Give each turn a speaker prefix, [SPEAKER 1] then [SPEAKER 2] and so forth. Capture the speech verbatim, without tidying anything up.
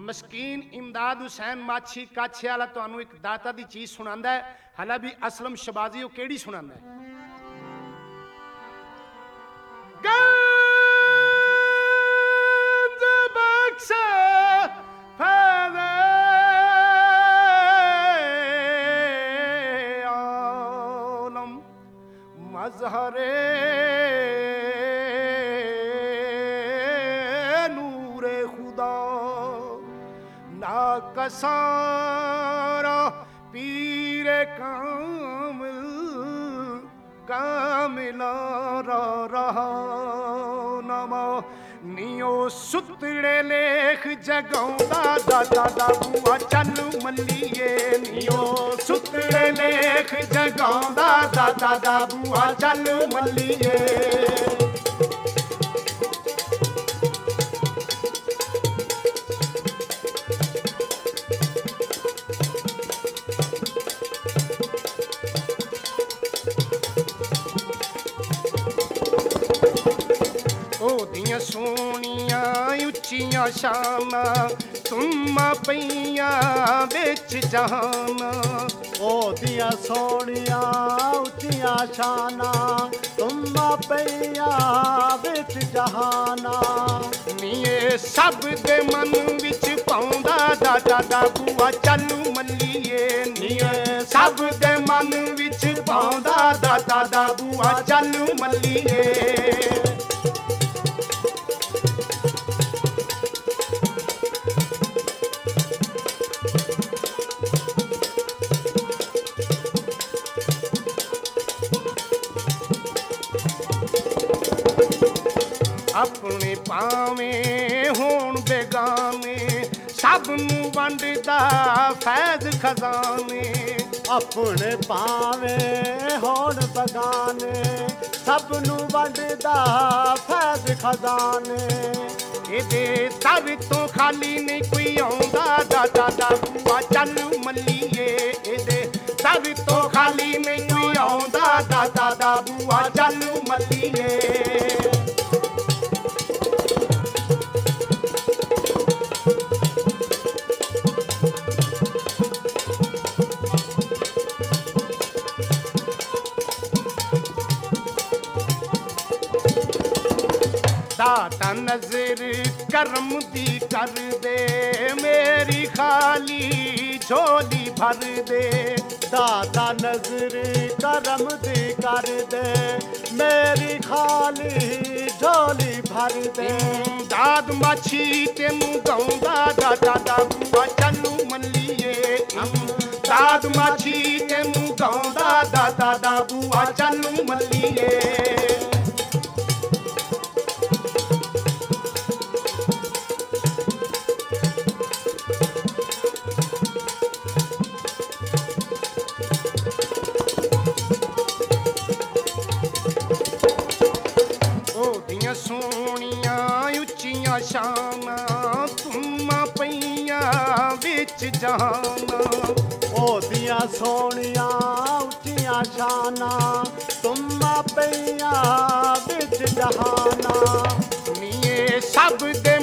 [SPEAKER 1] ਮਸਕੀਨ ਇਮਦਾਦ ਹੁਸੈਨ ਮਾਛੀ ਕਾਛੇ ਵਾਲਾ ਤੁਹਾਨੂੰ ਇੱਕ ਦਾਤਾ ਦੀ ਚੀਜ਼ ਸੁਣਾਉਂਦਾ ਹੈ। ਹਾਲਾ ਵੀ ਅਸਲਮ ਸ਼ਬਾਜ਼ੀ ਉਹ ਕਿਹੜੀ ਸੁਣਾਉਂਦਾ ਹੈ? ਗੰਜ ਬਖਸ਼ ਫੈਜ਼ੇ ਆਲਮ ਮਜ਼ਹਰੇ कसारा पीरे कामिल कामिला रा रहा नमा नियो सुतड़े लेख जगाउंदा दादा दा बुआ चल मल्लीए नियो सुतड़े लेख जगाउंदा दादा दा बुआ चल मल्लीए सोनिया उच्चियां शाना तुमा पईया बिच जहाना
[SPEAKER 2] ओदियां सोनिया उच्चियां शाना तुमा पईया बिच जहाना
[SPEAKER 1] नीए सब दे मन विच पाउंदा दादा दा बुआ चलू मल्लीए नीए सब दे मन विच पाउंदा दादा दा बुआ चलू मल्लीए अपने पावें होण बेगाने सब नूं वंडदा फैज़ खजाने
[SPEAKER 2] अपने पावें होण बेगाने सब नूं वंडदा फैज़ खजाने
[SPEAKER 1] इहदे सर तो खाली नहीं कोई आउंदा दादा दा बुआ चल मल्लीए इहदे सर तो खाली नहीं कोई आउंदा दादा दा बुआ चल मल्लीए दाता नजर करम दी कर दे मेरी खाली झोली भर दे
[SPEAKER 2] दाता नजर करम दी कर दे मेरी खाली झोली भर दे
[SPEAKER 1] दाद माछी तेनू गाउंदा दादा दा बुआ चलू मल्लीए दाद माछी तेनू गाउंदा दादा दा बुआ चलू मल्लीए सोनिया उच्चियां शाना तुमा पईया बिच जहाना
[SPEAKER 2] ओदियां सोनिया उच्चियां शाना तुमा पईया बिच जहाना
[SPEAKER 1] नीए सब दे